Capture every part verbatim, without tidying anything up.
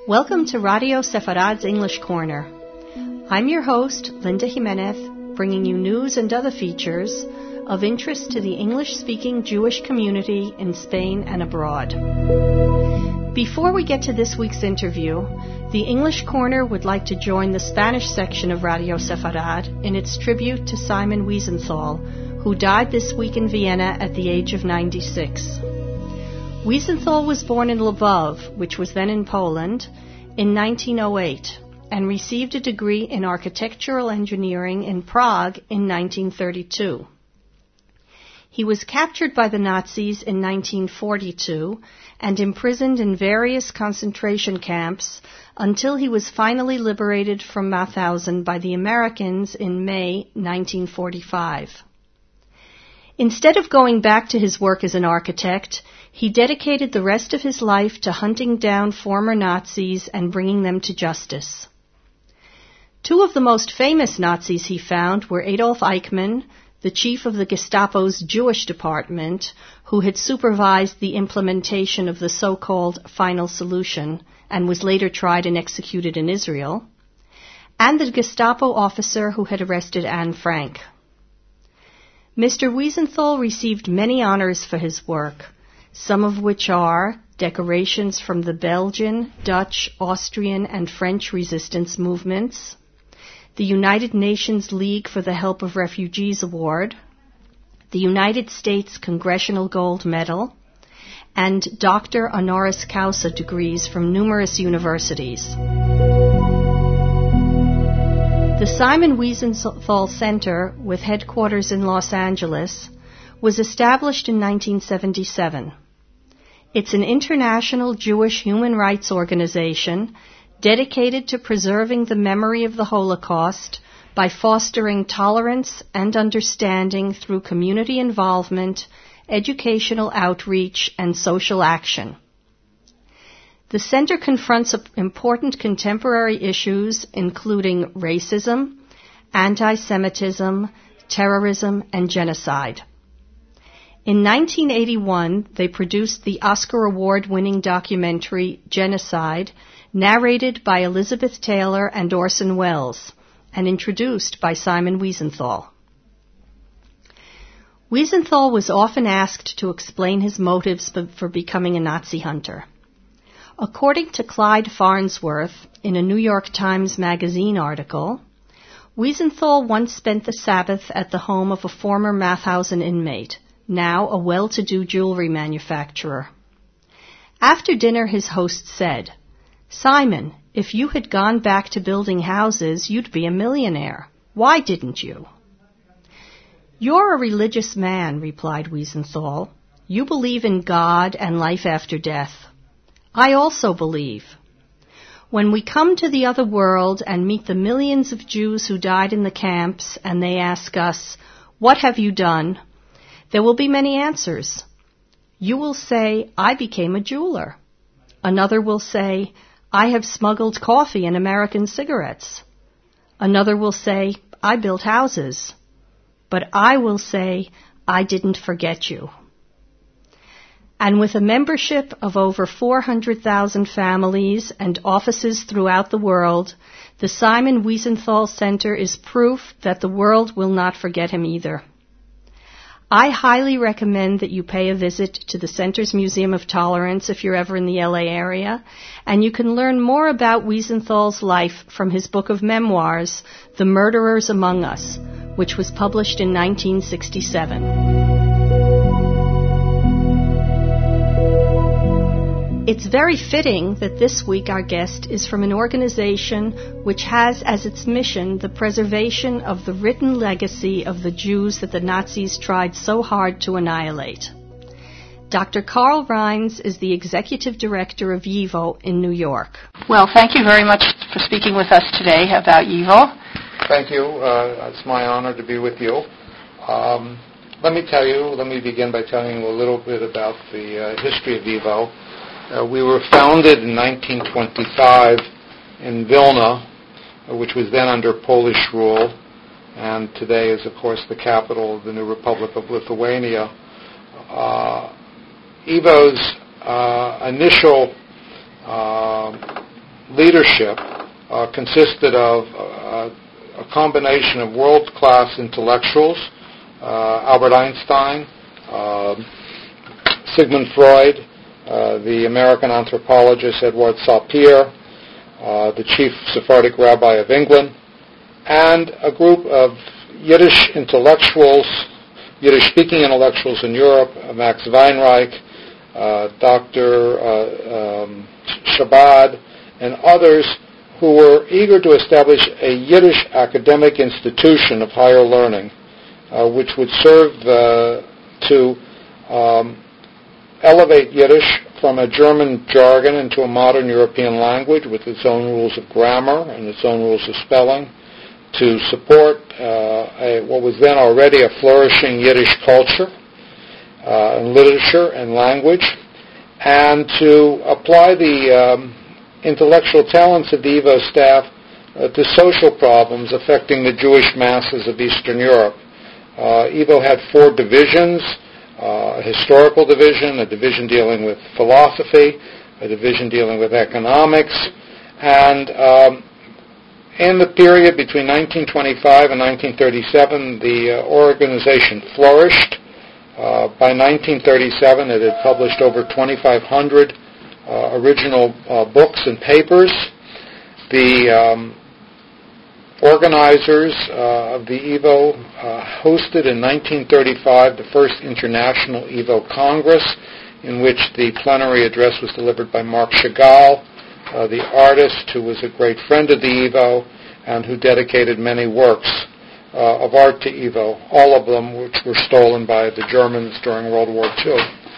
Welcome to Radio Sefarad's English Corner. I'm your host, Linda Jimenez, bringing you news and other features of interest to the English-speaking Jewish community in Spain and abroad. Before we get to this week's interview, the English Corner would like to join the Spanish section of Radio Sefarad in its tribute to Simon Wiesenthal, who died this week in Vienna at the age of ninety-six. Wiesenthal was born in Lvov, which was then in Poland, in nineteen oh eight, and received a degree in architectural engineering in Prague in nineteen thirty-two. He was captured by the Nazis in nineteen forty-two and imprisoned in various concentration camps until he was finally liberated from Mauthausen by the Americans in May nineteen forty-five. Instead of going back to his work as an architect, he dedicated the rest of his life to hunting down former Nazis and bringing them to justice. Two of the most famous Nazis he found were Adolf Eichmann, the chief of the Gestapo's Jewish department, who had supervised the implementation of the so-called Final Solution and was later tried and executed in Israel, and the Gestapo officer who had arrested Anne Frank. Mister Wiesenthal received many honors for his work, some of which are decorations from the Belgian, Dutch, Austrian, and French resistance movements, the United Nations League for the Help of Refugees Award, the United States Congressional Gold Medal, and Doctor Honoris Causa degrees from numerous universities. The Simon Wiesenthal Center, with headquarters in Los Angeles, was established in nineteen seventy-seven. It's an international Jewish human rights organization dedicated to preserving the memory of the Holocaust by fostering tolerance and understanding through community involvement, educational outreach, and social action. The center confronts important contemporary issues including racism, anti-Semitism, terrorism, and genocide. In nineteen eighty-one, they produced the Oscar Award-winning documentary Genocide, narrated by Elizabeth Taylor and Orson Welles, and introduced by Simon Wiesenthal. Wiesenthal was often asked to explain his motives for becoming a Nazi hunter. According to Clyde Farnsworth, in a New York Times Magazine article, Wiesenthal once spent the Sabbath at the home of a former Mauthausen inmate, now a well-to-do jewelry manufacturer. After dinner, his host said, "Simon, if you had gone back to building houses, you'd be a millionaire. Why didn't you?" "You're a religious man," replied Wiesenthal. "You believe in God and life after death. I also believe. When we come to the other world and meet the millions of Jews who died in the camps and they ask us, 'What have you done?' there will be many answers. You will say, 'I became a jeweler.' Another will say, 'I have smuggled coffee and American cigarettes.' Another will say, 'I built houses.' But I will say, 'I didn't forget you.'" And with a membership of over four hundred thousand families and offices throughout the world, the Simon Wiesenthal Center is proof that the world will not forget him either. I highly recommend that you pay a visit to the Center's Museum of Tolerance if you're ever in the L A area, and you can learn more about Wiesenthal's life from his book of memoirs, The Murderers Among Us, which was published in nineteen sixty-seven. It's very fitting that this week our guest is from an organization which has as its mission the preservation of the written legacy of the Jews that the Nazis tried so hard to annihilate. Doctor Carl Rines is the executive director of YIVO in New York. Well, thank you very much for speaking with us today about YIVO. Thank you. Uh, it's my honor to be with you. Um, let me tell you, let me begin by telling you a little bit about the uh, history of YIVO. Uh, we were founded in nineteen twenty-five in Vilna, uh, which was then under Polish rule, and today is, of course, the capital of the new Republic of Lithuania. Uh, YIVO's uh, initial uh, leadership uh, consisted of uh, a combination of world-class intellectuals, uh, Albert Einstein, uh, Sigmund Freud, uh, the American anthropologist Edward Sapir, uh, the chief Sephardic rabbi of England, and a group of Yiddish intellectuals, Yiddish-speaking intellectuals in Europe, Max Weinreich, uh, Doctor Uh, um, Chabad, and others who were eager to establish a Yiddish academic institution of higher learning, uh, which would serve uh, to um, elevate Yiddish from a German jargon into a modern European language with its own rules of grammar and its own rules of spelling, to support uh, a, what was then already a flourishing Yiddish culture uh, and literature and language, and to apply the um, intellectual talents of the E V O staff uh, to social problems affecting the Jewish masses of Eastern Europe. Uh, E V O had four divisions, uh, a historical division, a division dealing with philosophy, a division dealing with economics, and um, in the period between nineteen twenty-five and nineteen thirty-seven, the uh, organization flourished. Uh, by nineteen thirty-seven, it had published over twenty-five hundred uh, original uh, books and papers. The um, organizers uh, of the E V O uh, hosted in nineteen thirty-five the first International E V O Congress, in which the plenary address was delivered by Marc Chagall, Uh, the artist who was a great friend of the E V O and who dedicated many works uh, of art to E V O, all of them which were stolen by the Germans during World War Two.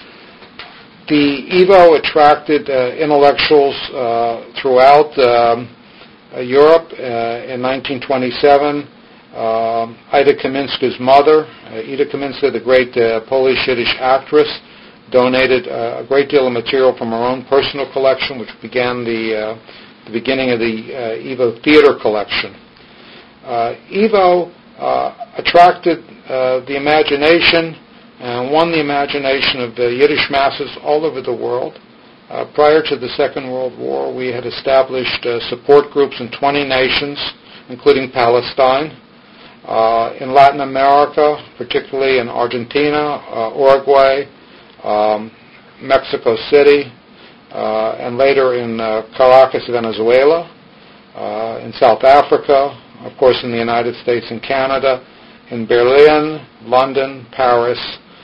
The E V O attracted uh, intellectuals uh, throughout um, uh, Europe. Uh, in nineteen twenty-seven, um, Ida Kaminska's mother, uh, Ida Kaminska, the great uh, Polish Yiddish actress, donated uh, a great deal of material from her own personal collection, which began the, uh, the beginning of the uh, E V O Theater collection. Uh, E V O uh, attracted uh, the imagination and won the imagination of the Yiddish masses all over the world. Uh, prior to the Second World War, we had established uh, support groups in twenty nations, including Palestine. Uh, in Latin America, particularly in Argentina, uh, Uruguay, Um, Mexico City, uh, and later in uh, Caracas, Venezuela, uh, in South Africa, of course in the United States and Canada, in Berlin, London, Paris,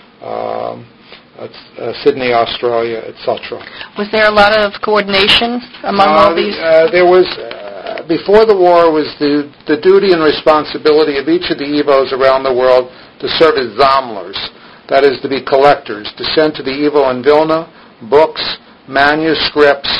um, uh, Sydney, Australia, et cetera. Was there a lot of coordination among uh, all these? Uh, there was, uh, before the war, was the, the duty and responsibility of each of the E V Os around the world to serve as Sammlers. That is, to be collectors, to send to the E V O in Vilna books, manuscripts,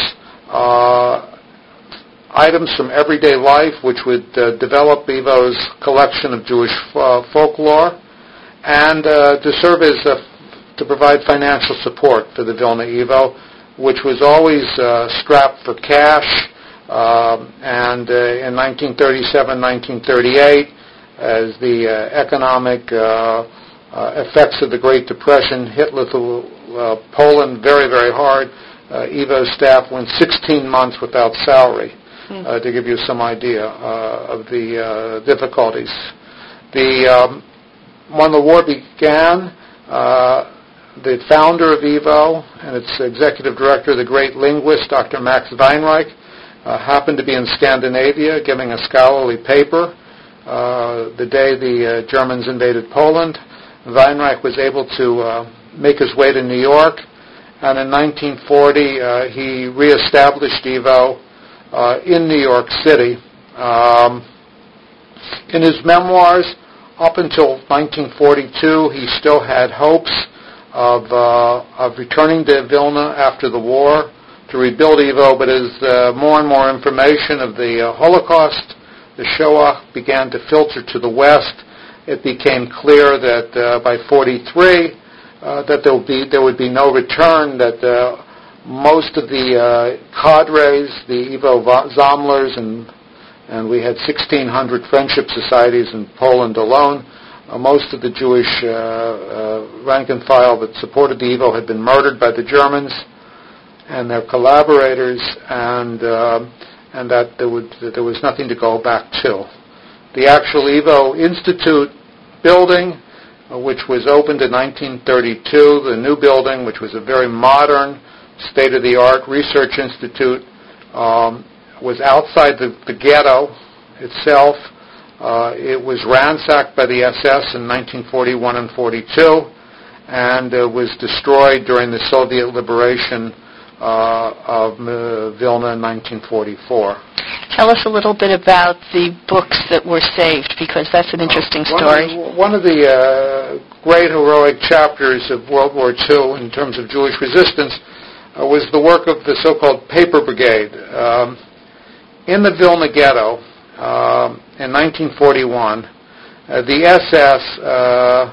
uh, items from everyday life which would uh, develop E V O's collection of Jewish uh, folklore, and uh, to serve as a, to provide financial support for the Vilna E V O, which was always uh, strapped for cash. Uh, and uh, in nineteen thirty-seven, nineteen thirty-eight, as the uh, economic uh, Uh, effects of the Great Depression hit little, uh, Poland very, very hard. Uh, E V O staff went sixteen months without salary, mm. uh, to give you some idea uh, of the uh, difficulties. The um, when the war began, uh, the founder of E V O and its executive director, the great linguist, Doctor Max Weinreich, uh, happened to be in Scandinavia giving a scholarly paper uh, the day the uh, Germans invaded Poland. Weinreich was able to uh, make his way to New York, and in nineteen forty uh, he reestablished E V O uh, in New York City. Um, in his memoirs, up until nineteen forty-two, he still had hopes of, uh, of returning to Vilna after the war to rebuild E V O, but as uh, more and more information of the uh, Holocaust, the Shoah, began to filter to the West, it became clear that uh, by forty-three uh, that there would be there would be no return. That uh, most of the uh, cadres, the E V O Sammlers, and and we had sixteen hundred friendship societies in Poland alone. Uh, most of the Jewish uh, uh, rank and file that supported the E V O had been murdered by the Germans and their collaborators, and uh, and that there, would, that there was nothing to go back to. The actual Evo Institute building, uh, which was opened in nineteen thirty-two, the new building, which was a very modern, state-of-the-art research institute, um, was outside the, the ghetto itself. Uh, it was ransacked by the S S in nineteen forty-one and forty-two, and uh, was destroyed during the Soviet liberation uh, of uh, Vilna in nineteen forty-four. Tell us a little bit about the books that were saved, because that's an interesting uh, one story. Of the, one of the uh, great heroic chapters of World War Two in terms of Jewish resistance uh, was the work of the so-called Paper Brigade. Um, in the Vilna ghetto, um, in nineteen forty-one, uh, the S S, uh,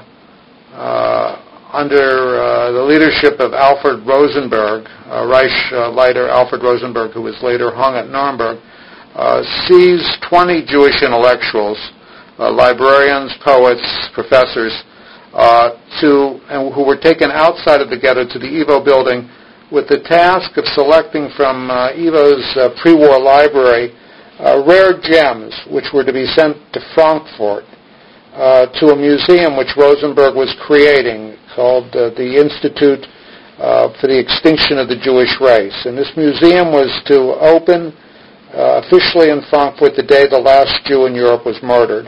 uh, under uh, the leadership of Alfred Rosenberg, uh, Reich uh, leader Alfred Rosenberg, who was later hung at Nuremberg, uh, seized twenty Jewish intellectuals, uh, librarians, poets, professors, uh, to and who were taken outside of the ghetto to the Evo building with the task of selecting from uh, Evo's uh, pre-war library Uh, rare gems which were to be sent to Frankfurt uh, to a museum which Rosenberg was creating called uh, the Institute uh, for the Extinction of the Jewish Race. And this museum was to open uh, officially in Frankfurt the day the last Jew in Europe was murdered.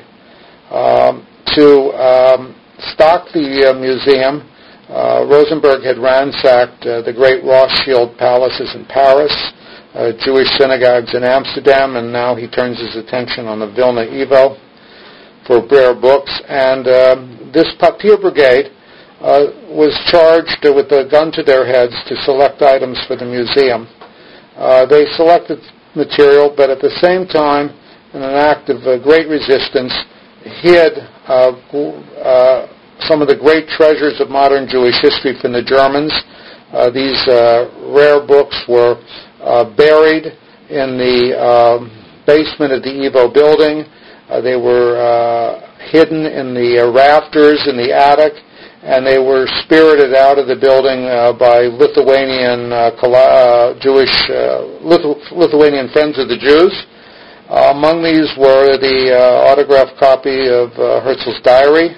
Um, to um, stock the uh, museum, uh, Rosenberg had ransacked uh, the great Rothschild palaces in Paris, Uh, Jewish synagogues in Amsterdam, and now he turns his attention on the Vilna Evo for rare books. And uh, this Papier Brigade uh, was charged uh, with a gun to their heads to select items for the museum. Uh, they selected material, but at the same time, in an act of uh, great resistance, hid uh, uh, some of the great treasures of modern Jewish history from the Germans. Uh, these uh, rare books were Uh, buried in the uh, basement of the Evo building. Uh, they were uh, hidden in the uh, rafters in the attic, and they were spirited out of the building uh, by Lithuanian uh, uh, Jewish uh, Lithu- Lithuanian Friends of the Jews. Uh, among these were the uh, autographed copy of uh, Herzl's diary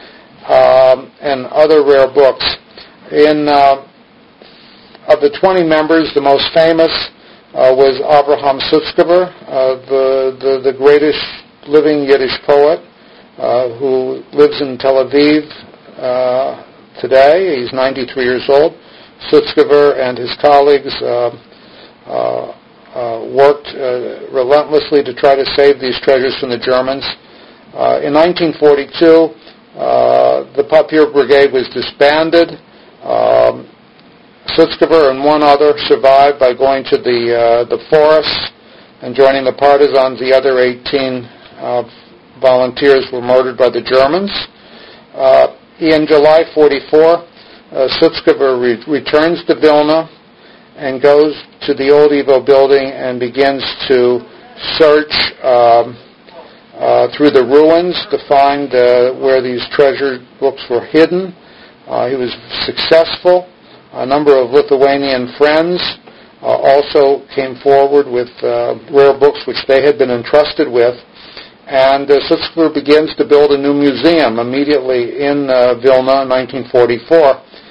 um, and other rare books. In uh, Of the twenty members, the most famous uh, was Abraham Sutzkever, uh, the, the the greatest living Yiddish poet, uh, who lives in Tel Aviv uh, today. He's ninety-three years old. Sutzkever and his colleagues uh, uh, uh, worked uh, relentlessly to try to save these treasures from the Germans. Uh, in nineteen forty-two, uh, the Papier Brigade was disbanded. Um, Sutzkever and one other survived by going to the uh, the forests and joining the partisans. The other eighteen uh, volunteers were murdered by the Germans. Uh, in July forty-four, uh, Sutzkever re- returns to Vilna and goes to the old Evo building and begins to search um, uh, through the ruins to find uh, where these treasure books were hidden. Uh, he was successful. A number of Lithuanian friends uh, also came forward with uh, rare books which they had been entrusted with. And uh, Sutzkever begins to build a new museum immediately in uh, Vilna in nineteen forty-four.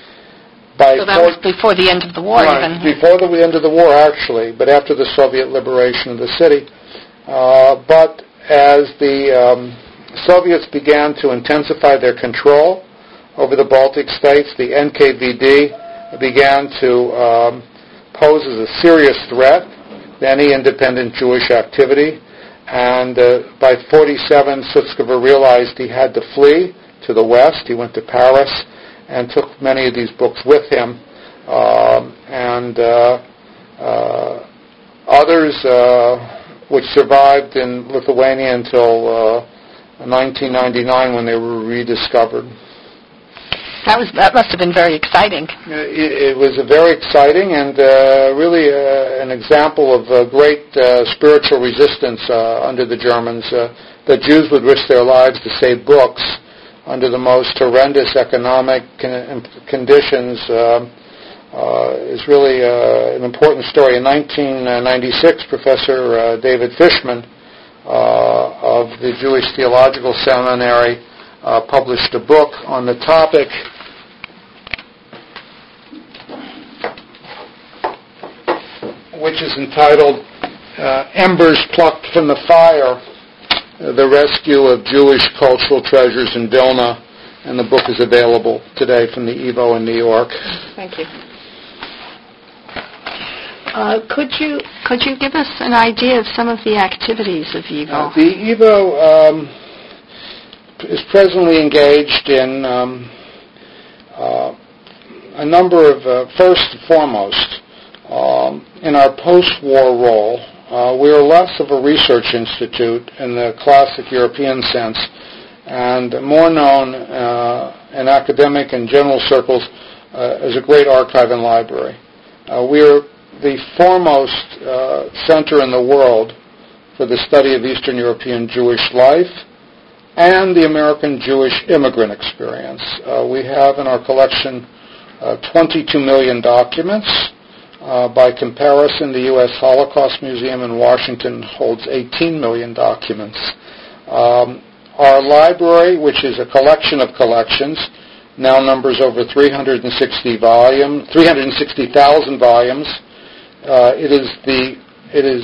By so that was before the end of the war, right, even. Before the end of the war, actually, but after the Soviet liberation of the city. Uh, but as the um, Soviets began to intensify their control over the Baltic states, the N K V D began to um, pose as a serious threat to any independent Jewish activity. And uh, by forty-seven, Sutzkever realized he had to flee to the west. He went to Paris and took many of these books with him. Um, and uh, uh, others, uh, which survived in Lithuania until uh, nineteen ninety-nine when they were rediscovered. That was that must have been very exciting. It, it was a very exciting and uh, really uh, an example of uh, great uh, spiritual resistance uh, under the Germans. Uh, that Jews would risk their lives to save books under the most horrendous economic con- conditions uh, uh, is really uh, an important story. In nineteen ninety-six, Professor uh, David Fishman uh, of the Jewish Theological Seminary uh, published a book on the topic, which is entitled uh, Embers Plucked from the Fire, uh, the Rescue of Jewish Cultural Treasures in Vilna, and the book is available today from the E V O in New York. Thank you. Uh, could you could you give us an idea of some of the activities of E V O? Uh, the E V O um, is presently engaged in um, uh, a number of, uh, first and foremost, um, in our post-war role, uh, we are less of a research institute in the classic European sense, and more known uh, in academic and general circles uh, as a great archive and library. Uh, we are the foremost uh, center in the world for the study of Eastern European Jewish life and the American Jewish immigrant experience. Uh, we have in our collection uh, twenty-two million documents. Uh, by comparison, the U S Holocaust Museum in Washington holds eighteen million documents. Um, our library, which is a collection of collections, now numbers over three hundred sixty volumes, three hundred sixty thousand volumes. Uh, it is the it is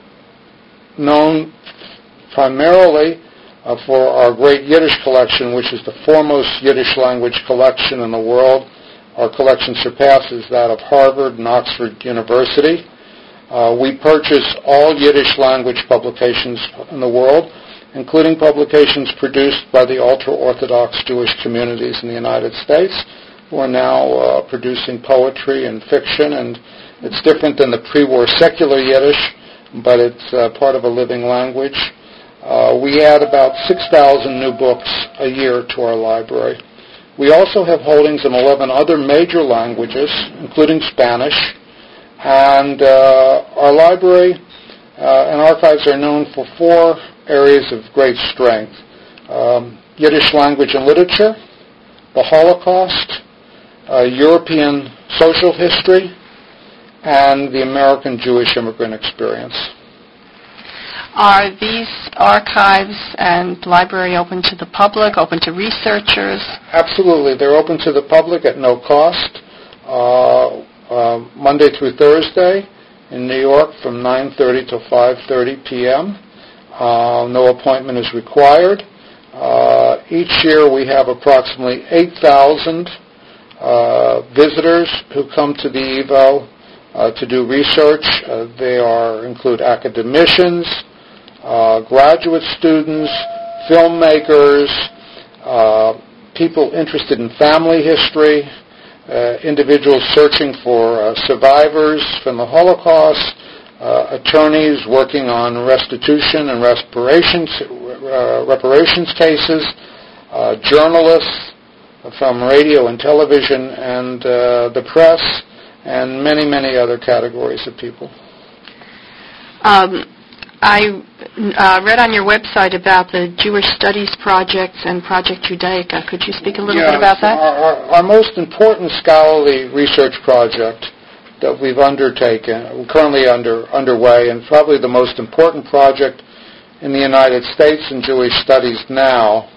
known primarily uh, for our great Yiddish collection, which is the foremost Yiddish language collection in the world. Our collection surpasses that of Harvard and Oxford University. Uh, we purchase all Yiddish language publications in the world, including publications produced by the ultra-Orthodox Jewish communities in the United States, who are now uh, producing poetry and fiction, and it's different than the pre-war secular Yiddish, but it's uh, part of a living language. Uh, we add about six thousand new books a year to our library. We also have holdings in eleven other major languages, including Spanish, and uh, our library uh, and archives are known for four areas of great strength: um, Yiddish language and literature, the Holocaust, uh, European social history, and the American Jewish immigrant experience. Are these archives and library open to the public, open to researchers? Absolutely. They're open to the public at no cost, uh, uh, Monday through Thursday in New York from nine thirty to five thirty p.m. Uh, no appointment is required. Uh, each year we have approximately eight thousand uh, visitors who come to the E V O uh, to do research. Uh, they are include academicians, uh, graduate students, filmmakers, uh, people interested in family history, uh, individuals searching for uh, survivors from the Holocaust, uh, attorneys working on restitution and reparations, uh, reparations cases, uh, journalists from radio and television and uh, the press, and many, many other categories of people. Um, I uh, read on your website about the Jewish Studies Projects and Project Judaica. Could you speak a little yeah, bit about that? Our, our, our most important scholarly research project that we've undertaken, currently under underway, and probably the most important project in the United States in Jewish studies now,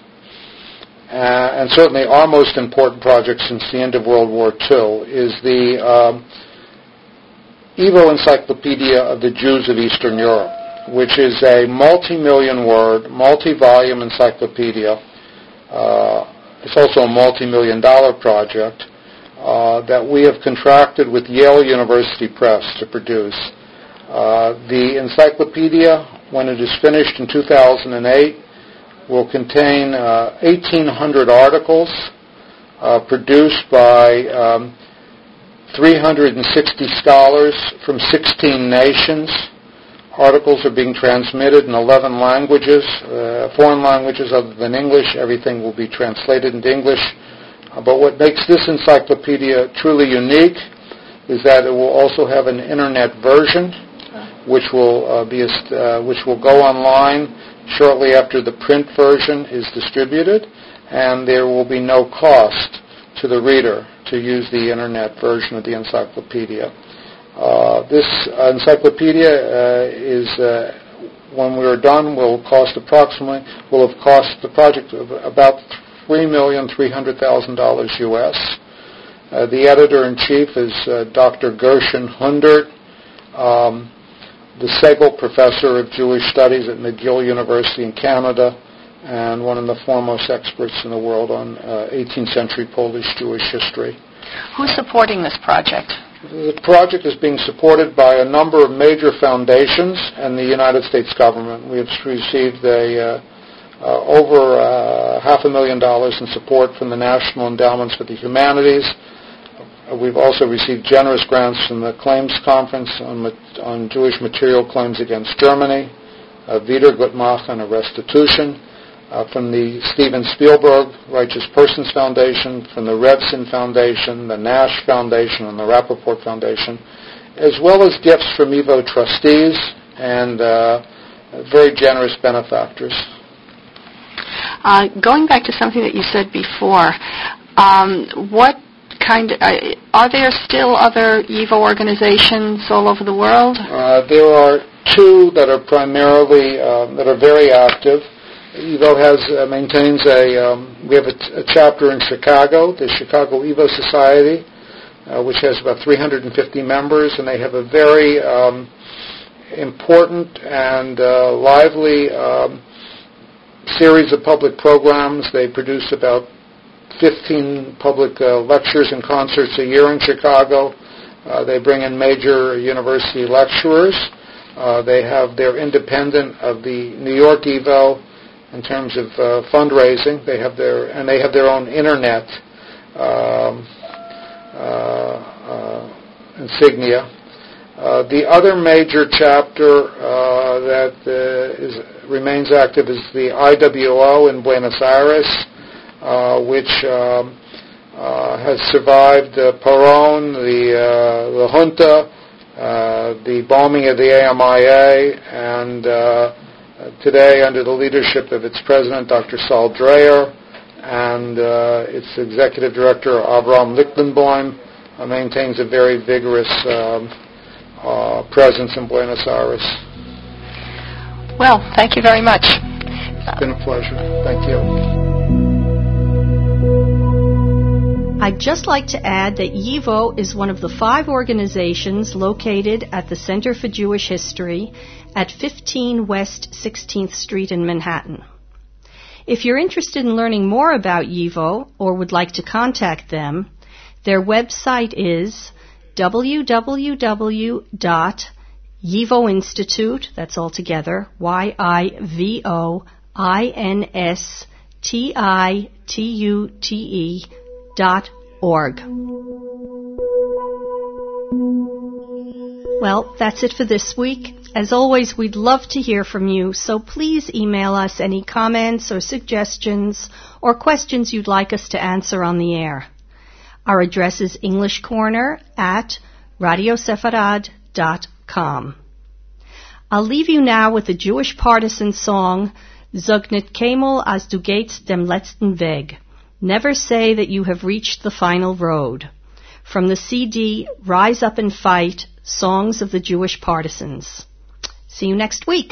uh, and certainly our most important project since the end of World War Two, is the um, E V O Encyclopedia of the Jews of Eastern Europe, which is a multi-million word, multi-volume encyclopedia. Uh, it's also a multi-million dollar project uh, that we have contracted with Yale University Press to produce. Uh, the encyclopedia, when it is finished in two thousand eight, will contain uh, eighteen hundred articles uh, produced by um, three hundred sixty scholars from sixteen nations. Articles are being transmitted in eleven languages, uh, foreign languages other than English. Everything will be translated into English. Uh, but what makes this encyclopedia truly unique is that it will also have an internet version, which will uh, be uh, which will go online shortly after the print version is distributed, and there will be no cost to the reader to use the internet version of the encyclopedia. Uh, this encyclopedia uh, is, uh, when we are done, will cost approximately, will have cost the project of about three million three hundred thousand dollars U S. Uh, the editor-in-chief is uh, Doctor Gershon Hundert, um, the Segel Professor of Jewish Studies at McGill University in Canada, and one of the foremost experts in the world on uh, eighteenth century Polish Jewish history. Who's supporting this project? The project is being supported by a number of major foundations and the United States government. We have received a, uh, uh, over uh, half a million dollars in support from the National Endowments for the Humanities. Uh, we've also received generous grants from the Claims Conference on, on Jewish Material Claims Against Germany, uh, Wiedergutmachung, a restitution, Uh, from the Steven Spielberg Righteous Persons Foundation, from the Revson Foundation, the Nash Foundation, and the Rappaport Foundation, as well as gifts from YIVO trustees and uh, very generous benefactors. Uh, going back to something that you said before, um, what kind of, uh, are there still other YIVO organizations all over the world? Uh, there are two that are primarily, uh, that are very active. YIVO has uh, maintains a um, we have a, t- a chapter in Chicago, the Chicago YIVO Society, uh, which has about three hundred fifty members, and they have a very um, important and uh, lively um, series of public programs. They produce about fifteen public uh, lectures and concerts a year in Chicago. Uh, they bring in major university lecturers. Uh, they have they're independent of the New York YIVO. In terms of uh, fundraising, they have their and they have their own internet um, uh, uh, insignia. Uh, the other major chapter uh, that uh, is, remains active is the I W O in Buenos Aires, uh, which um, uh, has survived uh, Perón, the uh, the junta, uh, the bombing of the A M I A, and uh, Uh, today, under the leadership of its president, Doctor Saul Dreher, and uh, its executive director, Avram Lichtenboim, uh, maintains a very vigorous um, uh, presence in Buenos Aires. Well, thank you very much. It's been a pleasure. Thank you. I'd just like to add that YIVO is one of the five organizations located at the Center for Jewish History at fifteen West sixteenth Street in Manhattan. If you're interested in learning more about YIVO or would like to contact them, their website is w w w dot yivo institute, that's all together, Y I V O I N S T I T U T E dot org. Well, that's it for this week. As always, we'd love to hear from you, so please email us any comments or suggestions or questions you'd like us to answer on the air. Our address is English Corner at radio sefarad dot com. I'll leave you now with the Jewish partisan song, Sag nit keinmal as du gehst dem letzten Weg. Never say that you have reached the final road. From the C D, Rise Up and Fight, Songs of the Jewish Partisans. See you next week.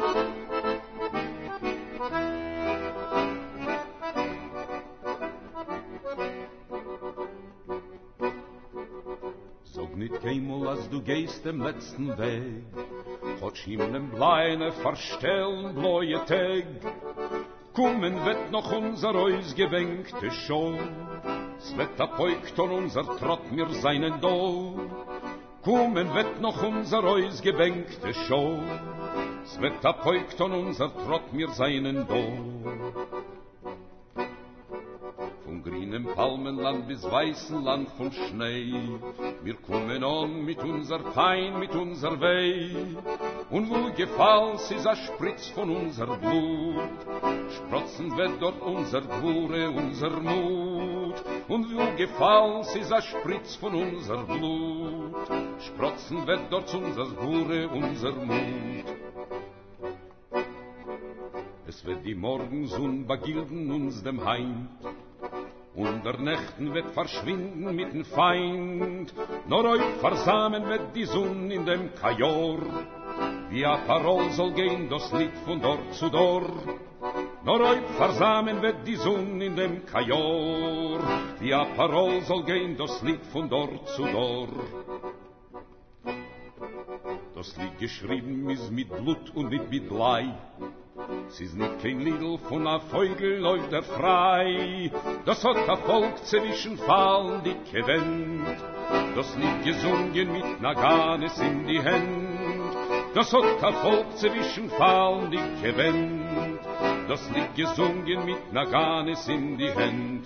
Sag nit keinmal, als du gehst dem letzten Weg, Hotsch himmeln bleine, verstellen bläue Tag. Kommen wird noch unser ausgewenkte Show, es wird abheugt und unser Trott mir seinen Do. Kommen wird noch unser ausgewenkte Show, es wird abheugt und unser Trott mir seinen Do. Von grünem Palmenland bis weißen Land von Schnee, wir kommen on mit unser Pein, mit unser Weh. Und wo gefalls ist a Spritz von unser Blut, sprotzen wird dort unser Gwure, unser Mut. Und wo gefalls ist a Spritz von unser Blut, sprotzen wird dort unser Gwure, unser Mut. Es wird die Morgensonn begilden uns dem Heim, und der Nächten wird verschwinden mit dem Feind, nur euch versamen wird die Sonne in dem Kajor, wie a Parol soll gehen das Lied von dort zu dort, nur euch versamen wird die Sonne in dem Kajor, wie a Parol soll gehen das Lied von dort zu dort. Das Lied geschrieben ist mit Blut und nicht mit Blei. Es ist nicht kein Liedl von a Vogel läuft er frei. Das hat a Volk zwischen fallen dicke Wend. Das Lied gesungen mit Naganes in die Hand. Das hat a Volk zwischen fallen dicke Wend. Das Lied gesungen mit Naganes in die Hand.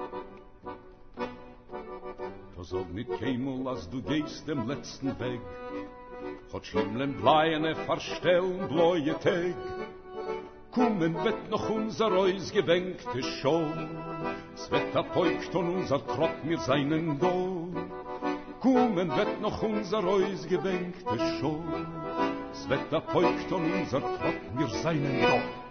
Das sag nicht keinmal, als du gehst dem letzten Weg. Hat schlimmlen bleiene verstellen bläue Tag. Kommen wird noch unser Reus gewenkte Show. Es wird apeugt und unser Trott mir seinen Do. Kommen wird noch unser Reus gewenkte Show. Es wird apeugt und unser Trott mir seinen Do.